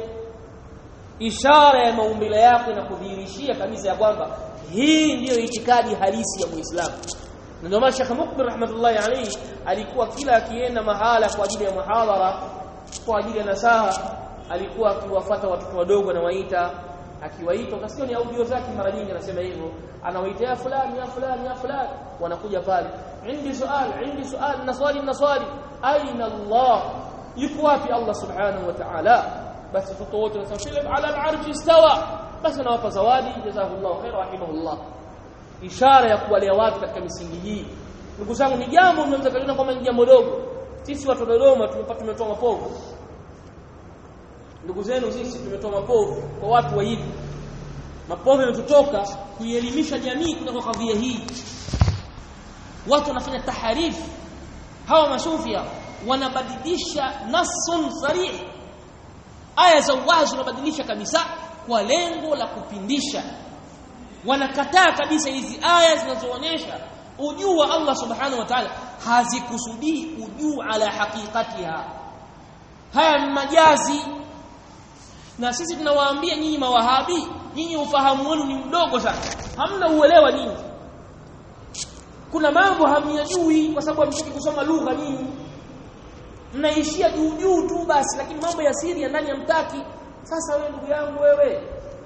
Ishara ya maumbile yako inakudhihirishia kabisa ya kwamba hii ndiyo itikadi halisi ya Muislamu. Na ndio maana Sheikh Mukbil rahmatullahi alayhi alikuwa kila akienda mahala kwa ajili ya muhadhara, kwa ajili ya nasaha, alikuwa akiwafuata watoto wadogo na waita, akiwaita utasikia ni audio zake mara nyingi anasema hivyo, anawaita ya fulani ya fulani ya fulani, wanakuja pale, indi sual, naswali, aina Allah, yuko wapi Allah subhanahu wa ta'ala? Basi watoto wote wanasema ala al-arsh istawa, basi anawapa zawadi, jazakallahu khair rahimahullah. Ishara ya kuwalea watu katika misingi hii. Ndugu zangu, ni jambo mnaweza kuliona kama ni jambo dogo. Sisi watu wa Dodoma tumetoa mapovu. Ndugu zenu sisi tumetoa mapovu kwa watu wa hivi. Mapovu yanatutoka kuielimisha jamii kutoka kadhia hii. Watu wanafanya taharifu. Hawa masufia wanabadilisha nasun sarih, aya za wazi wanabadilisha kabisa kwa lengo la kupindisha. Wanakataa kabisa hizi aya zinazoonyesha ujuu wa Allah subhanahu wa ta'ala, hazikusudii ujuu ala haqiqatiha. Haya majazi. Na sisi tunawaambia nyinyi mawahabi, nyinyi ufahamu wenu ni mdogo sana, hamna uelewa nyinyi. Kuna mambo hamyajui kwa sababu hamtaki kusoma lugha nyinyi. Mnaishia juu tu basi, lakini mambo ya siri ya ndani hamtaki. Sasa wewe ndugu yangu, wewe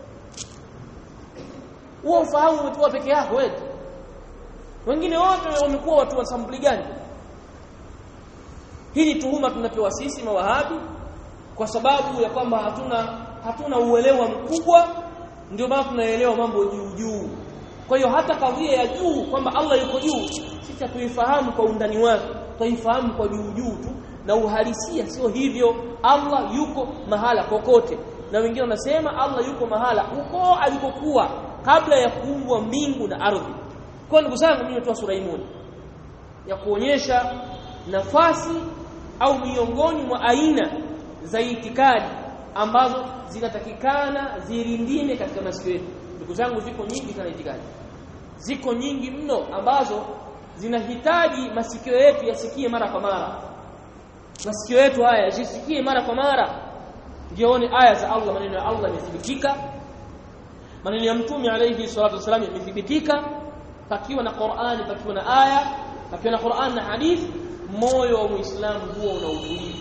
huo ufahamu umetoa peke yako wewe. Wengine wote wamekuwa watu wa sampuli gani? Hili tuhuma tunapewa sisi mawahabi kwa sababu ya kwamba hatuna uelewa mkubwa, ndio maana tunaelewa mambo juu. Kwa hiyo hata kadhia ya juu kwamba Allah yuko juu, sisi tuifahamu kwa undani wake, tuifahamu kwa juu tu, na uhalisia sio hivyo. Allah yuko mahala kokote, na wengine wanasema Allah yuko mahala huko alikokuwa kabla ya kuumbwa mbingu na ardhi. Kwa ndugu zangu, mimi natoa sura hii ya kuonyesha nafasi au miongoni mwa aina za itikadi ambazo zinatakikana zilindime katika masikio yetu. Ndugu zangu, ziko nyingi sana itikadi, ziko nyingi mno ambazo zinahitaji masikio yetu yasikie mara kwa mara. Masikio yetu haya yasikie mara kwa mara, jione aya za Allah, maneno ya Allah yamethibitika, maneno ya Mtume alayhi salatu wasallam yamethibitika, pakiwa na Qur'ani, pakiwa na aya, pakiwa na Qur'an na hadithi, moyo wa Muislamu huo unautulivu.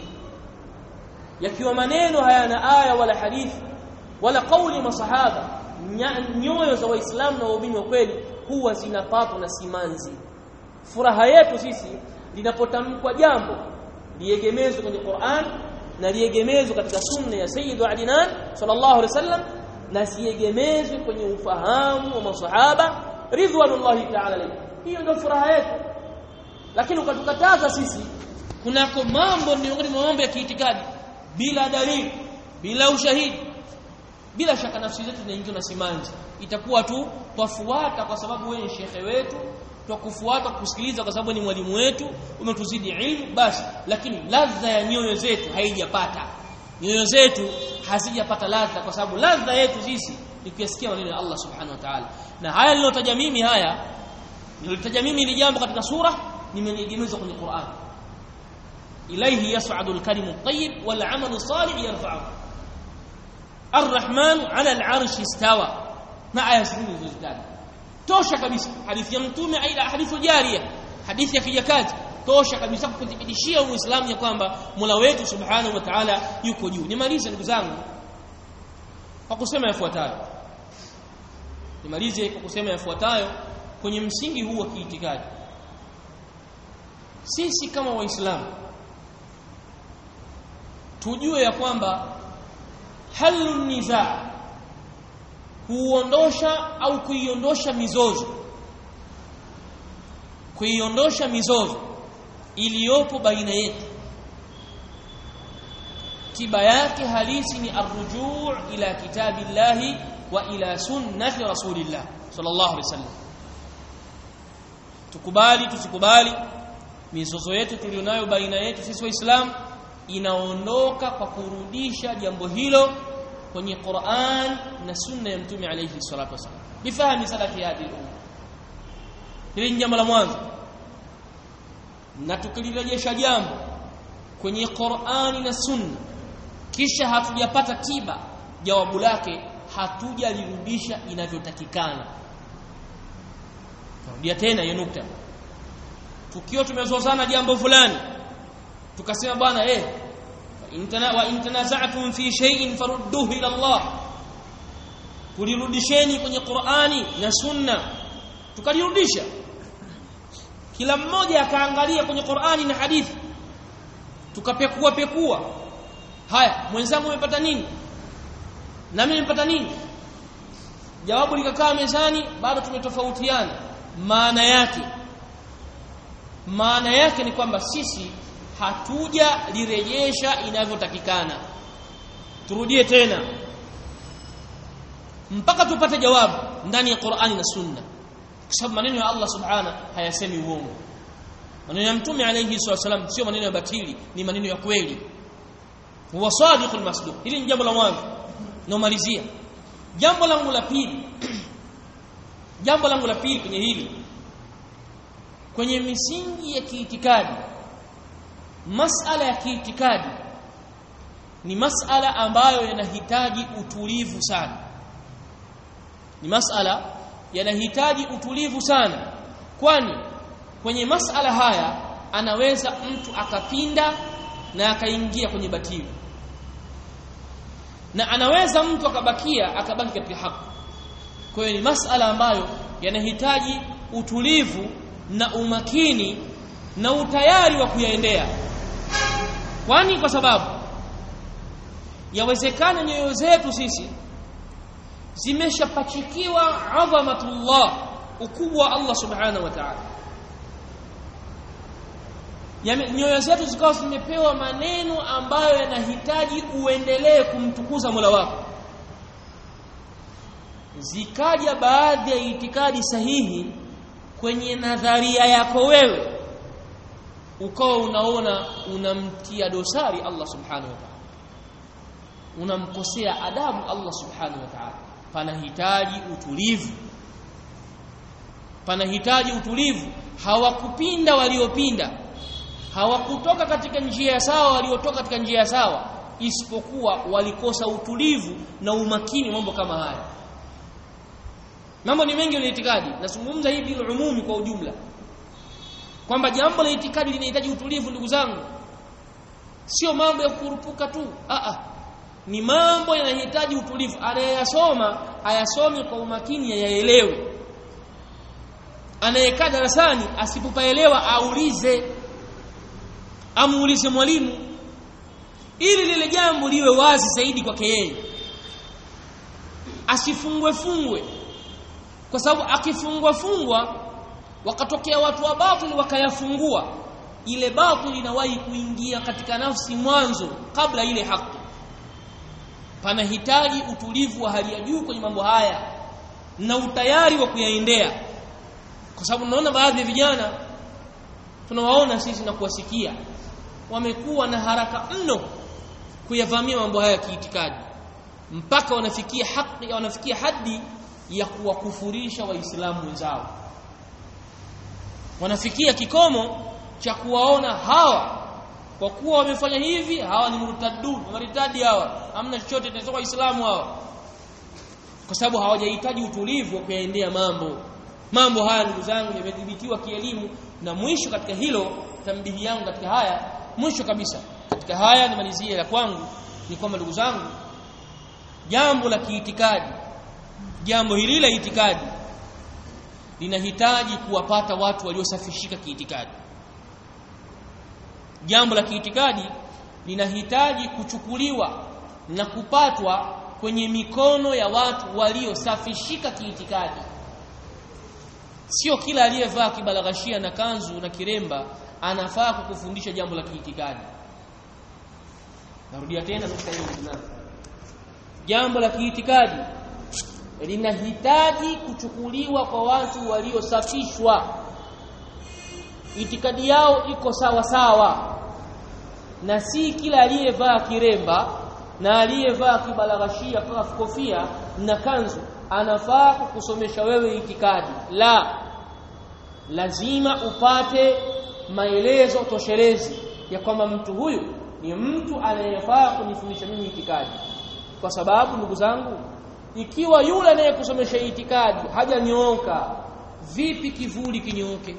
Yakiwa maneno hayana aya wala hadithi wala kauli masahaba, nyoyo za Waislamu na waumini wa kweli huwa zinapatwa na simanzi. Furaha yetu sisi linapotamkwa jambo liegemezwe kwenye Qur'an na liegemezwe katika sunna ya Sayyidu Adnan sallallahu alaihi wasallam, na siegemezwe kwenye ufahamu wa masahaba ridwanullahi ta'ala alayhi. Hiyo ndio furaha yetu. Lakini ukatukataza sisi kunako mambo miongoni mwa mambo ya kiitikadi bila dalili, bila ushahidi, bila shaka nafsi zetu zinaingiwa na simanzi. Itakuwa tu twafuata kwa sababu wewe ni shekhe wetu, twakufuata kusikiliza kwa sababu ni mwalimu wetu, umetuzidi ilmu basi, lakini ladha ya nyoyo zetu haijapata. Nyoyo zetu hazijapata ladha, kwa sababu ladha yetu sisi ni kuyasikia maneno ya Allah subhanahu wa ta'ala. Na haya nilotaja mimi ni jambo katika sura nimeegemeza kwenye Qur'an. Ilayhi yas'adu al-kalimu at-tayyib wal 'amalu salih yarfa'u. Ar-Rahman 'ala al-'arshi istawa. Na aya zingine tosha kabisa. Hadithi ya Mtume aidha hadithi jariya, hadithi ya kijakazi tosha kabisa kuthibitishia Uislamu ya kwamba Mola wetu subhanahu wa ta'ala yuko juu. Nimalize ndugu zangu kwa kusema yafuatayo. Kwenye msingi huu wa kiitikadi, sisi kama Waislamu tujue ya kwamba halun nizaa, kuondosha au kuiondosha mizozo iliyopo baina yetu, tiba yake halisi ni arrujuu ila kitabillahi wa ila sunnati rasulillah sallallahu alaihi wasallam. Tukubali tusikubali, mizozo yetu tulionayo baina yetu sisi Waislamu inaondoka kwa kurudisha jambo hilo kwenye Qur'an na sunna ya Mtume alayhi salatu wasallam, bifahamu salafi hadi umma. Hili ni jambo la mwanzo. Na tukilirejesha jambo kwenye Qur'ani na sunna kisha hatujapata tiba, jawabu lake hatujalirudisha inavyotakikana. Narudia tena hiyo nukta. Tukiwa tumezozana jambo fulani, tukasema bwana wa in tanaza'tum fi shay'in farudduhu ila Allah, tulirudisheni kwenye Qur'ani na sunna, tukalirudisha. Kila mmoja akaangalia kwenye Qur'ani na hadithi, tukapekua haya, mwenzangu umepata nini na mimi nimepata nini? Jawabu likakaa mezani, bado tumetofautiana. Maana yake ni kwamba sisi hatuja lirejesha inavyotakikana. Turudie tena mpaka tupate jawabu ndani ya Qur'ani na Sunna, kwa sababu maneno ya Allah subhanahu hayasemi uongo. Maneno ya Mtume alayhi wasallam sio maneno ya batili, ni maneno ya kweli. Huwa sadiqul masduq. Hili ni jambo la mwanzo. Nomalizia jambo langu la pili kwenye hili, kwenye misingi ya kiitikadi. Masala ya kiitikadi ni masala ambayo yanahitaji utulivu sana. Kwani kwenye masala haya anaweza mtu akapinda na akaingia kwenye batili, na anaweza mtu akabaki katika haki. Kwa hiyo ni masala ambayo yanahitaji utulivu na umakini na utayari wa kuyaendea. Kwa sababu yawezekana nyoyo zetu sisi zimeshapachikiwa adhamatullah, ukubwa wa Allah subhanahu wa ta'ala. Nyoyo zetu zikawa zimepewa maneno ambayo yanahitaji uendelee kumtukuza Mola wako. Zikaja baadhi ya itikadi sahihi kwenye nadharia yako wewe, ukawa unaona unamtia dosari Allah subhanahu wa ta'ala, unamkosea adabu Allah subhanahu wa ta'ala. Panahitaji utulivu, panahitaji utulivu. Hawakupinda waliopinda, hawakutoka katika njia sawa waliotoka katika njia sawa, isipokuwa walikosa utulivu na umakini. Mambo kama haya, mambo ni mengi ya itikadi. Nazungumza hii bil umumi, kwa ujumla, kwamba jambo la itikadi linahitaji utulivu. Ndugu zangu, sio mambo ya kurupuka tu, ni mambo yanahitaji utulivu. Anayeyasoma ayasome kwa umakini, yaelewe. Anayekaa darasani asipopaelewa aulize, amuulize mwalimu, ili lile jambo liwe wazi zaidi kwake yeye. Asifungwe, kwa sababu akifungwa wakatokea watu wa batili wakayafungua, ile batili inawahi kuingia katika nafsi mwanzo kabla ile haki. Panahitaji utulivu wa hali ya juu kwenye mambo haya na utayari wa kuyaendea, kwa sababu naona baadhi ya vijana tunawaona sisi na kuwasikia wamekuwa na haraka mno kuyavamia mambo haya ya kiitikadi, mpaka wanafikia hadi ya kuwakufurisha waislamu wenzao. Wanafikia kikomo cha kuwaona hawa, kwa kuwa wamefanya hivi, hawa ni murtadun, maritadi hawa, hamna chochote tunatoka Uislamu hawa, kwa sababu hawajahitaji utulivu wa kuyaendea mambo haya. Ndugu zangu, yamedhibitiwa kielimu. Na mwisho katika hilo, tambihi yangu katika haya, mwisho kabisa katika haya nimalizie la kwangu, ni kwamba ndugu zangu, jambo la kiitikadi, jambo hili la itikadi linahitaji kuwapata watu waliosafishika kiitikadi. Jambo la kiitikadi linahitaji kuchukuliwa na kupatwa kwenye mikono ya watu waliosafishika kiitikadi. Sio kila aliyevaa kibalaghashia na kanzu na kiremba anafaa kukufundisha jambo la kiitikadi. Narudia tena nukta hiyo. Jambo la kiitikadi linahitaji kuchukuliwa kwa watu waliosafishwa, itikadi yao iko sawa sawa, na si kila aliyevaa kiremba na aliyevaa kibalaghashia kofia na kanzu anafaa kukusomesha wewe itikadi. Lazima upate maelezo toshelezi ya kwamba mtu huyu ni mtu anayefaa kunifundisha mimi itikadi. Kwa sababu ndugu zangu, ikiwa yule anayekusomesha itikadi hajanyooka, vipi kivuli kinyooke?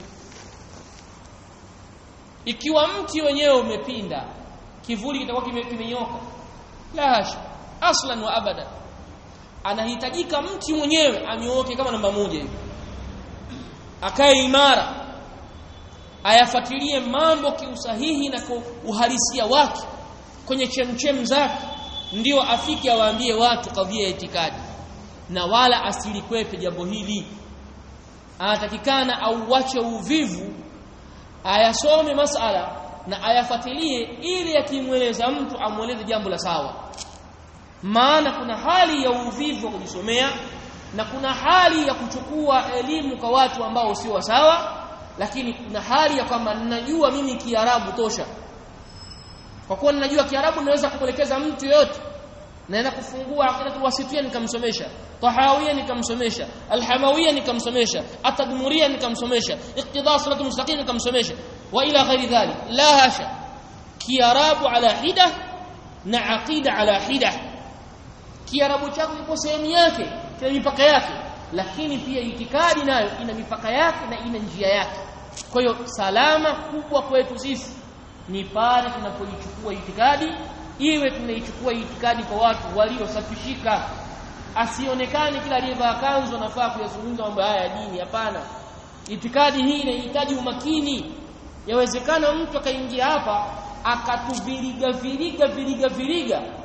Ikiwa mti wenyewe umepinda, kivuli kitakuwa kimenyoka? La hasha, aslan wa abada. Anahitajika mti mwenyewe anyooke kama namba moja hivi, akae imara, ayafuatilie mambo kiusahihi na kwa uhalisia wake kwenye chemchem zake, ndio afike awaambie watu kadhia ya itikadi, na wala asilikwepe jambo hili. Anatakikana auache uvivu, ayasome masala na ayafuatilie, ili akimweleza mtu amweleze jambo la sawa. Maana kuna hali ya uvivu wa kujisomea na kuna hali ya kuchukua elimu kwa watu ambao sio sawa, lakini kuna hali ya kwamba ninajua mimi Kiarabu tosha. Kwa kuwa ninajua Kiarabu naweza kuelekeza mtu yote, naenda kufungua Aqidatul Wasitiyya nikamsomesha, Tahawiyya nikamsomesha, Al-Hamawiyya nikamsomesha, At-Tadmuriyya nikamsomesha, Iqtida Siratul Mustaqim nikamsomesha, wa ila ghairi dhalik. La hasha, Kiarabu ala hida na aqida ala hida. Kiarabu chako kipo sehemu yake, kina mipaka yake, lakini pia itikadi nayo ina mipaka yake na ina njia yake. Kwa hiyo salama kubwa kwetu sisi ni pale tunapoichukua itikadi, iwe tunaichukua itikadi kwa watu waliosafishika. Asionekane kila aliyevaa kanzu anafaa kuyazungumza mambo haya ya dini. Hapana, itikadi hii inahitaji umakini. Yawezekana mtu akaingia hapa akatuviriga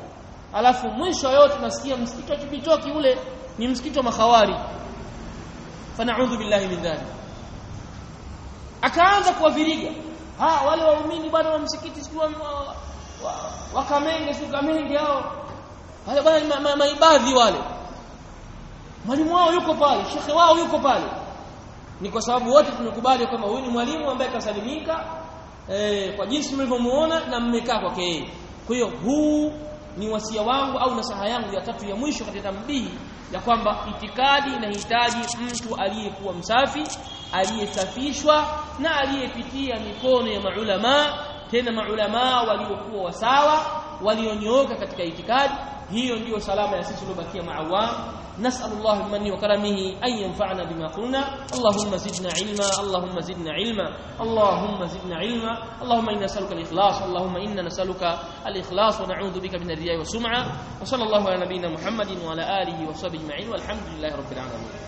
alafu mwisho yote tunasikia msikiti wa Chibitoki ule ni msikiti wa makhawari. Fanaudhu billahi min dhalik. Akaanza kuwaviriga wale waumini bwana wa msikiti sio wa Kamenge, sio Kamenge hao wale bwana maibadhi wale, mwalimu wao yuko pale, shekhe wao yuko pale. Ni kwa sababu wote tunakubali kwamba huyu ni mwalimu ambaye kasalimika kwa jinsi mlivyomuona na mmekaa kwake yeye. Kwa hiyo huu ni wasia wangu au nasaha yangu ya tatu ya mwisho katika tambihi ya kwamba itikadi inahitaji mtu aliyekuwa msafi, aliyesafishwa na aliyepitia mikono ya maulama, tena maulama waliokuwa wasawa, walionyooka katika itikadi. Hiyo ndio salama ya sisi tuliobakia maawam. Nas'alullah bimanni wa karamihi an yanfa'ana bima qulna. Allahumma zidna ilma, Allahumma zidna ilma, Allahumma zidna ilma. Allahumma inna nas'aluka al-ikhlas, Allahumma inna nas'aluka al-ikhlas wa na'udhu bika min ar-riya'i was-sum'a. Wa sallallahu ala nabiyyina Muhammadin wa ala alihi wa sahbihi ajma'in walhamdulillahi rabbil alamin.